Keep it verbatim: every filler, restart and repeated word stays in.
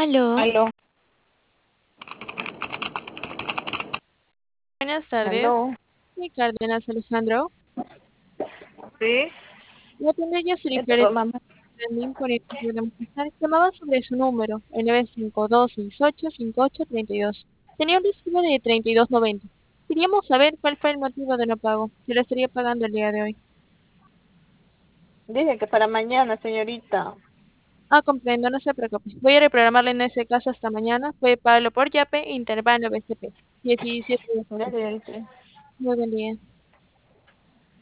Aló, Aló, Buenas tardes, aló, mi Cárdenas Alejandro. sí, La tienda ya se esto es refiere mamá. a mí por el que podemos estar. Llamaba sobre su número, el nueve cinco dos seis ocho cinco ocho tres dos. Tenía un recibo de treinta y dos noventa. Queríamos saber cuál fue el motivo de no pago. Yo lo estaría pagando el día de hoy. Dije que para mañana, señorita. Ah, comprendo, no se preocupe. Voy a reprogramarle en ese caso hasta mañana. Puede pagarlo por Yape, Interbank o B C P. diecisiete. Ya le dije. Muy buen día.